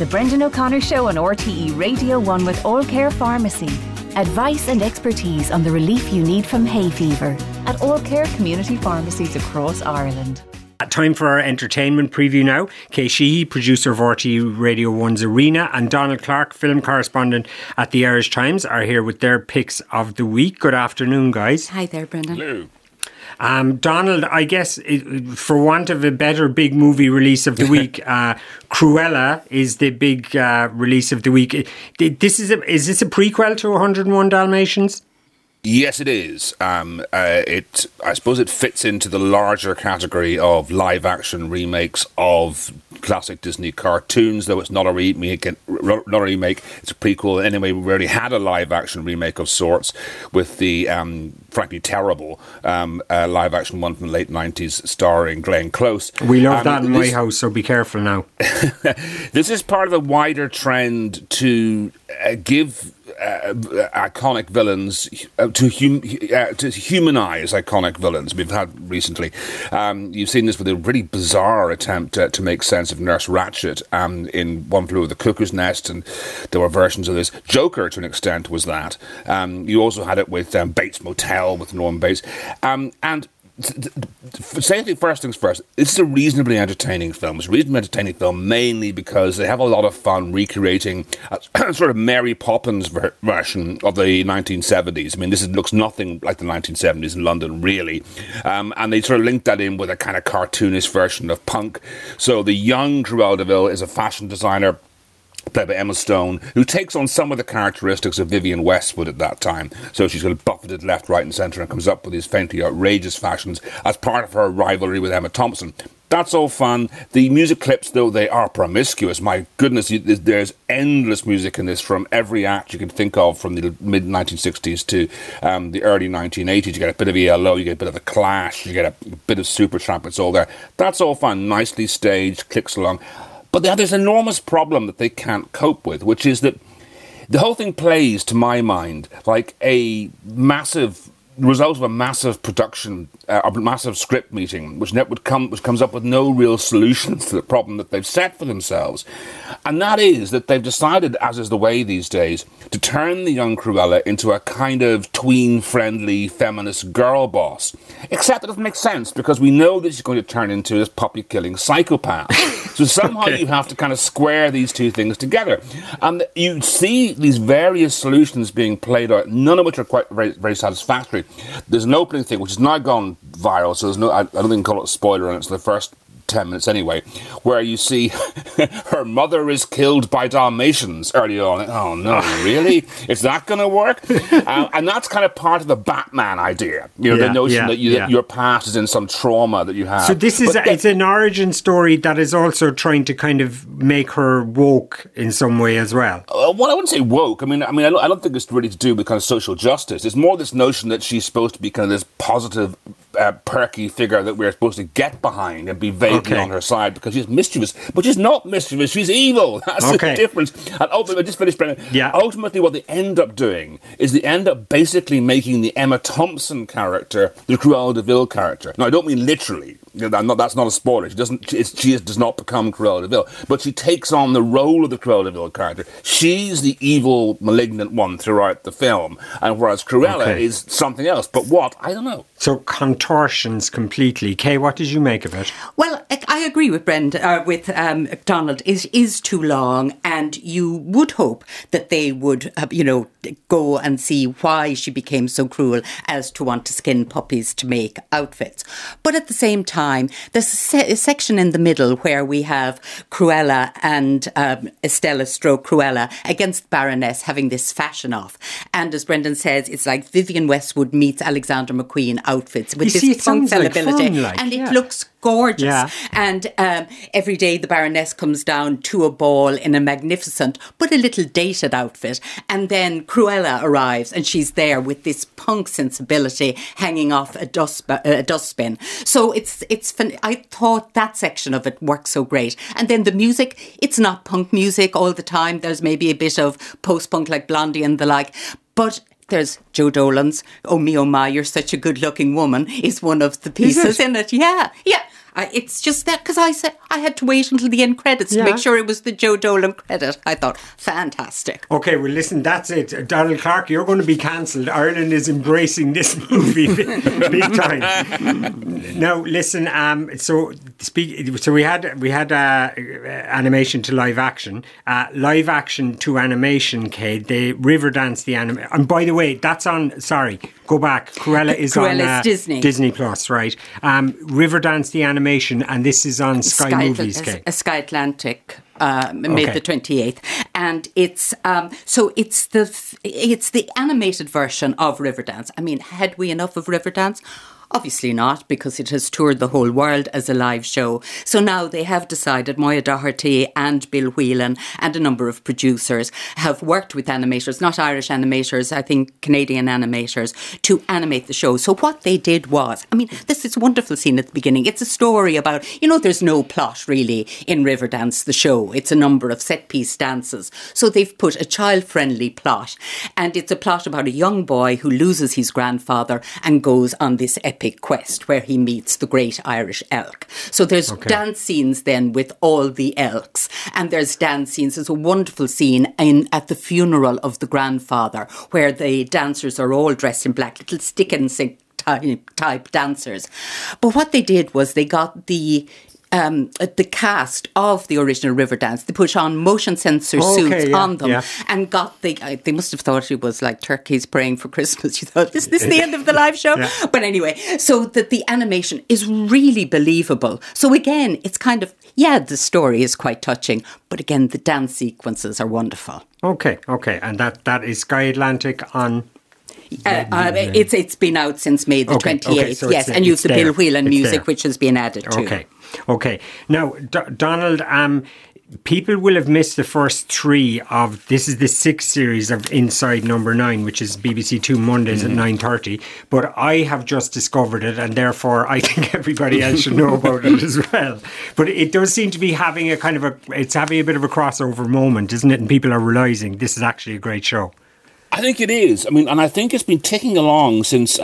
The Brendan O'Connor Show on RTE Radio 1 with All Care Pharmacy. Advice and expertise on the relief you need from hay fever at All Care community pharmacies across Ireland. Time for our entertainment preview now. Kay Sheehy, producer of RTE Radio 1's Arena, and Donald Clark, film correspondent at the Irish Times, are here with their picks of the week. Good afternoon, guys. Hi there, Brendan. Hello. Donald, I guess, for want of a better big movie release of the week, Cruella is the big release of the week. Is this a prequel to 101 Dalmatians? Yes, it is. I suppose it fits into the larger category of live-action remakes of classic Disney cartoons, though it's not a remake. It's a prequel. Anyway, we already had a live-action remake of sorts with the frankly terrible live-action one from the late 90s starring Glenn Close. We love that in my house, so be careful now. This is part of a wider trend to give iconic villains, to humanise iconic villains. We've had recently. You've seen this with a really bizarre attempt to make sense of Nurse Ratched in One Flew Over the Cuckoo's Nest, and there were versions of this. Joker, to an extent, was that. You also had it with Bates Motel with Norman Bates. And saying first things first, this is a reasonably entertaining film. It's a reasonably entertaining film mainly because they have a lot of fun recreating a sort of Mary Poppins version of the 1970s. I mean, this looks nothing like the 1970s in London, really. And they sort of link that in with a kind of cartoonish version of punk. So the young Cruella de Vil is a fashion designer played by Emma Stone, who takes on some of the characteristics of Vivienne Westwood at that time. So she's got buffeted left, right and centre and comes up with these faintly outrageous fashions as part of her rivalry with Emma Thompson. That's all fun. The music clips, though, they are promiscuous. My goodness, there's endless music in this from every act you can think of from the mid-1960s to the early 1980s. You get a bit of ELO, you get a bit of The Clash, you get a bit of Supertramp, it's all there. That's all fun, nicely staged, clicks along. But there's an enormous problem that they can't cope with, which is that the whole thing plays, to my mind, like a massive result of a massive production, a massive script meeting, which comes up with no real solutions to the problem that they've set for themselves. And that is that they've decided, as is the way these days, to turn the young Cruella into a kind of tween-friendly feminist girl boss. Except it doesn't make sense, because we know that she's going to turn into this puppy-killing psychopath. So somehow you have to kind of square these two things together. And you see these various solutions being played out, none of which are quite very, very satisfactory. There's an opening thing, which has now gone viral, so I don't think call it a spoiler, and it's the first 10 minutes anyway, where you see her mother is killed by Dalmatians early on. Oh no, really? Is that going to work? And that's kind of part of the Batman idea. The notion that your past is in some trauma that you have. So this is it's an origin story that is also trying to kind of make her woke in some way as well. Well, I wouldn't say woke. I don't think it's really to do with kind of social justice. It's more this notion that she's supposed to be kind of this positive, perky figure that we're supposed to get behind and be vaguely on her side because she's mischievous. But she's not mischievous, she's evil. That's the difference. And ultimately, just finish, Brendan. Ultimately, what they end up doing is they end up basically making the Emma Thompson character the Cruella de Vil character. Now, I don't mean literally. That's not a spoiler. She does not become Cruella de Vil, but she takes on the role of the Cruella de Vil character. She's the evil, malignant one throughout the film, and whereas Cruella is something else. But what? I don't know. So contortions completely. Kay, what did you make of it? Well, I agree with Donald. It is too long, and you would hope that they would, go and see why she became so cruel as to want to skin puppies to make outfits. But at the same time, there's a section in the middle where we have Cruella and Estella stroke Cruella against Baroness having this fashion off. And as Brendan says, it's like Vivienne Westwood meets Alexander McQueen outfits with this punk fallibility. And it looks gorgeous. Yeah. And every day the Baroness comes down to a ball in a magnificent but a little dated outfit. And then Cruella arrives and she's there with this punk sensibility hanging off a dustbin. So it's fun. I thought that section of it worked so great. And then the music, it's not punk music all the time. There's maybe a bit of post-punk like Blondie and the like. But there's Joe Dolan's "Oh Me Oh My, You're Such a Good Looking Woman" is one of the pieces in it. Yeah. It's just that because I said I had to wait until the end credits to make sure it was the Joe Dolan credit. I thought, fantastic. Okay, well, listen, that's it. Donald Clark, you're going to be cancelled. Ireland is embracing this movie big time. Now, listen, so we had animation to live action. Live action to animation, Kate, the Riverdance, the anime. And by the way, that's on, sorry, go back. Cruella is on Disney Plus, right? Riverdance, the animation, and this is on Sky Movies, Kate. Sky Atlantic. Made the 28th, and it's the animated version of Riverdance. I mean, had we enough of Riverdance? Obviously not, because it has toured the whole world as a live show. So now they have decided, Moya Doherty and Bill Whelan and a number of producers have worked with animators, not Irish animators, I think Canadian animators, to animate the show. So what they did was, I mean, this is a wonderful scene at the beginning. It's a story about, there's no plot really in Riverdance, the show. It's a number of set-piece dances. So they've put a child-friendly plot. And it's a plot about a young boy who loses his grandfather and goes on this epic quest where he meets the great Irish elk. So there's dance scenes then with all the elks, and there's dance scenes. There's a wonderful scene at the funeral of the grandfather where the dancers are all dressed in black, little stick and sing type dancers. But what they did was they got the cast of the original Riverdance. They put on motion sensor suits on them and got they must have thought it was like turkeys praying for Christmas. You thought, is this the end of the live show? But anyway, so that the animation is really believable. So again, it's kind of, the story is quite touching, but again, the dance sequences are wonderful. Okay. And that is Sky Atlantic on... it's been out since May the 28th, so yes, and you've the Bill Whelan music, which has been added to. Okay. Now, Donald, people will have missed the first three of, this is the sixth series of Inside Number 9, which is BBC Two Mondays at 9:30, but I have just discovered it, and therefore I think everybody else should know about it as well. But it does seem to be having it's having a bit of a crossover moment, isn't it? And people are realising this is actually a great show. I think it is. I mean, and I think it's been ticking along since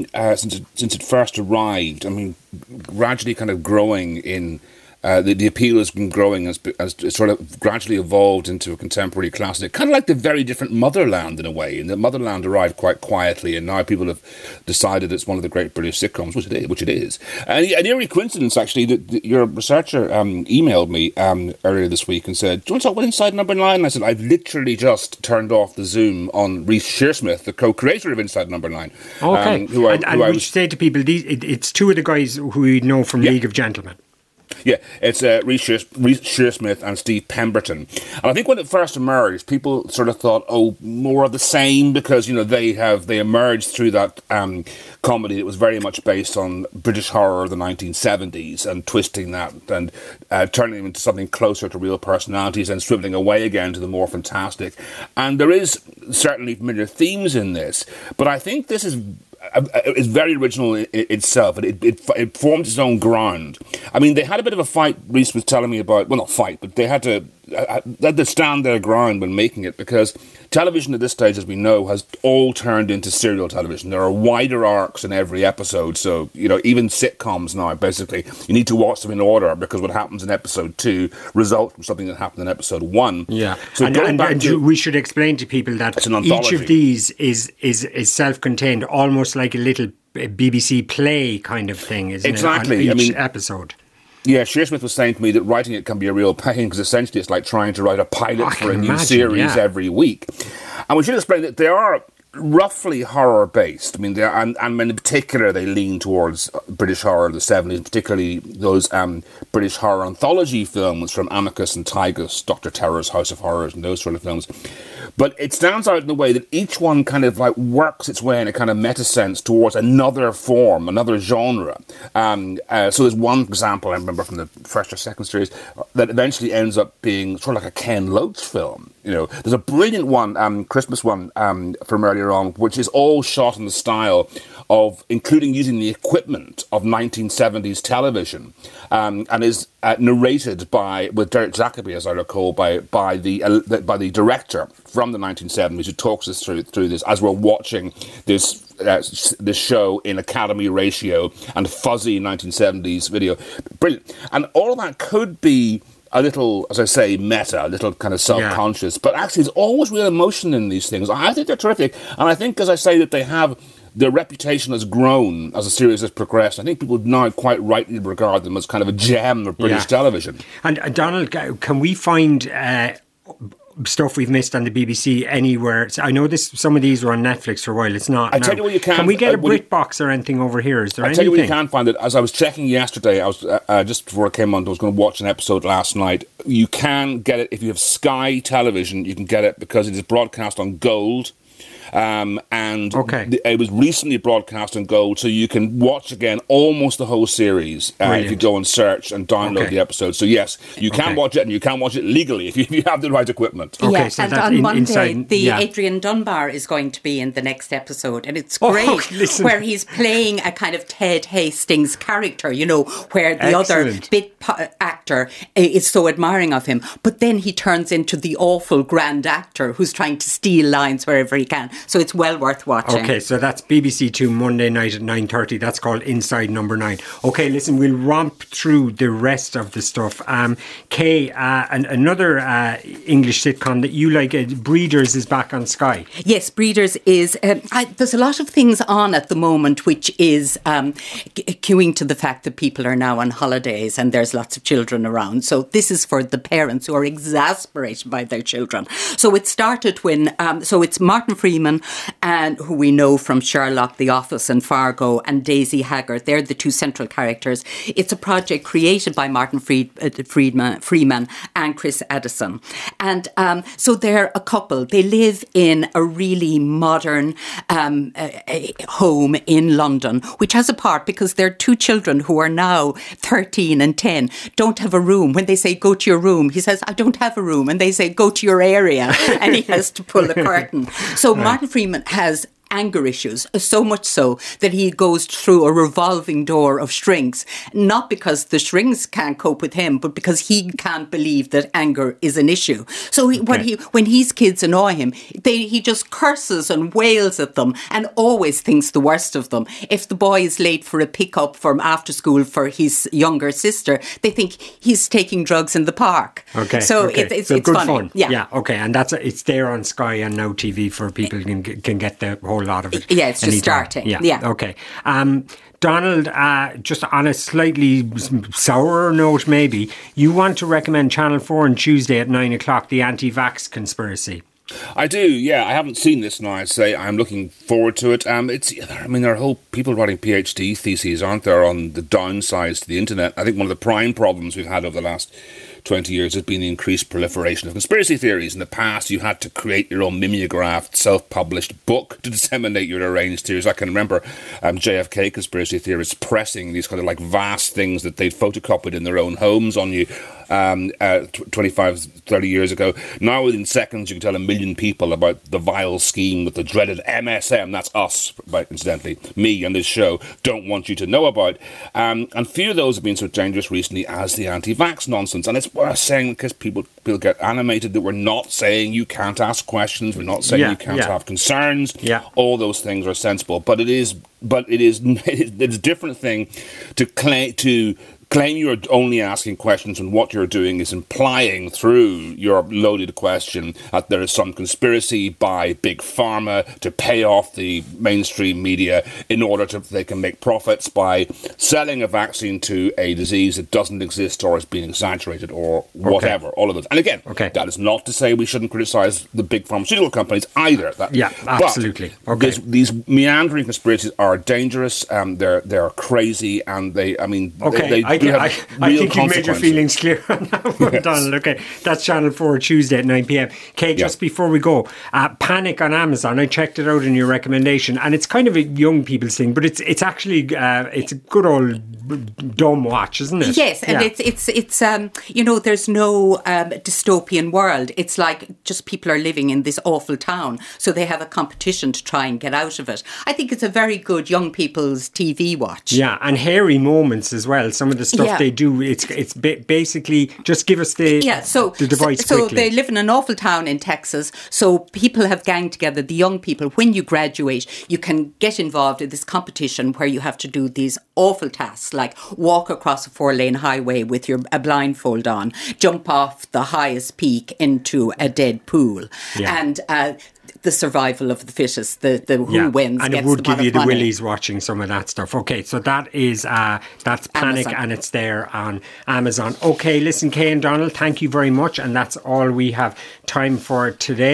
it first arrived. I mean, gradually kind of growing in the appeal has been growing as it sort of gradually evolved into a contemporary classic, kind of like the very different Motherland in a way. And the Motherland arrived quite quietly, and now people have decided it's one of the great British sitcoms, which it is. And an eerie coincidence, actually, that your researcher emailed me earlier this week and said, "Do you want to talk about Inside Number 9?" And I said, "I've literally just turned off the Zoom on Reece Shearsmith, the co-creator of Inside Number 9." Okay, and we should say to people, it's two of the guys who we know from League of Gentlemen. Yeah, it's Reece Shearsmith and Steve Pemberton. And I think when it first emerged, people sort of thought, more of the same, because, they emerged through that comedy that was very much based on British horror of the 1970s and twisting that and turning them into something closer to real personalities and swiveling away again to the more fantastic. And there is certainly familiar themes in this, but I think this is... it's very original in itself, and it formed its own ground. I mean, they had a bit of a fight, Reece was telling me about, well, not fight, but they had to stand their ground when making it, because television at this stage, as we know, has all turned into serial television. There are wider arcs in every episode, so, even sitcoms now, basically, you need to watch them in order, because what happens in episode 2 results from something that happened in episode 1. Yeah, so we should explain to people that each of these is self-contained, almost like a little BBC play kind of thing, isn't exactly. it? On each episode. Yeah, Shearsmith was saying to me that writing it can be a real pain, because essentially it's like trying to write a pilot for a new series every week. And we should explain that they are roughly horror-based. I mean, and in particular, they lean towards British horror of the 70s, particularly those British horror anthology films from Amicus and Tygus, Dr. Terror's House of Horrors, and those sort of films. But it stands out in the way that each one kind of like works its way in a kind of meta-sense towards another form, another genre. So there's one example, I remember from the first or second series, that eventually ends up being sort of like a Ken Loach film. There's a brilliant one, Christmas one from earlier earlier on, which is all shot in the style of, including using the equipment of 1970s television, and is narrated with Derek Jacobi, as I recall, by the director from the 1970s, who talks us through this as we're watching this show in Academy ratio and fuzzy 1970s video. Brilliant. And all of that could be a little, as I say, meta, a little kind of self-conscious, but actually there's always real emotion in these things. I think they're terrific, and I think, as I say, that they have, their reputation has grown as the series has progressed. I think people now quite rightly regard them as kind of a gem of British television. And Donald, can we find stuff we've missed on the BBC anywhere? I know some of these were on Netflix for a while. It's not. I tell you what, you can we get a BritBox or anything over here? Is there anything? I tell you what, you can find it. As I was checking yesterday, I was just before I came on, I was going to watch an episode last night. You can get it if you have Sky Television. You can get it because it is broadcast on Gold. It was recently broadcast on Gold, so you can watch again almost the whole series if you go and search and download the episode. So yes, you can watch it, and you can watch it legally if you have the right equipment. Okay, so and on Monday, Adrian Dunbar is going to be in the next episode, and it's great, where he's playing a kind of Ted Hastings character, where the other bit actor is so admiring of him, but then he turns into the awful grand actor who's trying to steal lines wherever he can. So it's well worth watching. Okay, so that's BBC Two Monday night at 9:30. That's called Inside Number 9. Okay, listen, we'll romp through the rest of the stuff. Kay, another English sitcom that you like, Breeders, is back on Sky. Yes, Breeders is... there's a lot of things on at the moment which is cueing to the fact that people are now on holidays and there's lots of children around. So this is for the parents who are exasperated by their children. So it started when... so it's Martin Freeman, and who we know from Sherlock, The Office and Fargo, and Daisy Haggard. They're the two central characters. It's a project created by Martin Freeman and Chris Addison. And so they're a couple. They live in a really modern home in London, which has a part because their two children, who are now 13 and 10, don't have a room. When they say, go to your room, he says, I don't have a room. And they say, go to your area. And he has to pull a curtain. So Martin Freeman has anger issues, so much so that he goes through a revolving door of shrinks, not because the shrinks can't cope with him, but because he can't believe that anger is an issue. So when his kids annoy him, he just curses and wails at them and always thinks the worst of them. If the boy is late for a pickup from after school for his younger sister, they think he's taking drugs in the park. Okay. So it's good funny. Fun. Yeah. Okay. And it's there on Sky and Now TV for people who can get the whole lot of it. Yeah, it's just starting. Yeah. Okay. Donald, just on a slightly sourer note, maybe, you want to recommend Channel 4 on Tuesday at 9 o'clock, The Anti-Vax Conspiracy. I do, yeah. I haven't seen this now, I'd say. I'm looking forward to it. There are whole people writing PhD theses, aren't there, on the downsides to the internet. I think one of the prime problems we've had over the last 20 years has been the increased proliferation of conspiracy theories. In the past, you had to create your own mimeographed, self-published book to disseminate your arranged theories. I can remember JFK conspiracy theorists pressing these kind of like vast things that they'd photocopied in their own homes on you 25, 30 years ago. Now, within seconds, you can tell a million people about the vile scheme that the dreaded MSM, that's us, incidentally, me and this show, don't want you to know about. And few of those have been so dangerous recently as the anti-vax nonsense. And it's worth saying, because people get animated, that we're not saying you can't ask questions, we're not saying you can't have concerns. Yeah. All those things are sensible. But it is a different thing to claim you're only asking questions and what you're doing is implying through your loaded question that there is some conspiracy by Big Pharma to pay off the mainstream media in order they can make profits by selling a vaccine to a disease that doesn't exist or is being exaggerated or whatever, all of those. And again, that is not to say we shouldn't criticise the big pharmaceutical companies either. Absolutely. These meandering conspiracies are dangerous, they're crazy, and they I think you made your feelings clear on that one, Donald. Okay, that's Channel 4 Tuesday at 9 p.m. Kate, just before we go, Panic on Amazon. I checked it out in your recommendation, and it's kind of a young people's thing, but it's actually it's a good old dumb watch, isn't it? Yes, and it's there's no dystopian world. It's like just people are living in this awful town. So they have a competition to try and get out of it. I think it's a very good young people's TV watch. Yeah, and hairy moments as well. Some of the stuff they do, it's basically, just give us the device so quickly. They live in an awful town in Texas. So people have ganged together, the young people. When you graduate, you can get involved in this competition where you have to do these awful tasks, like walk across a 4-lane highway with a blindfold on, jump off the highest peak into a dead pool, and the survival of the fittest, the who wins, and gets it would give you the money. willies watching some of that stuff. Okay, so that's Panic, Amazon. and it's there on Amazon. Okay, listen, Kay and Donald, thank you very much, and that's all we have time for today.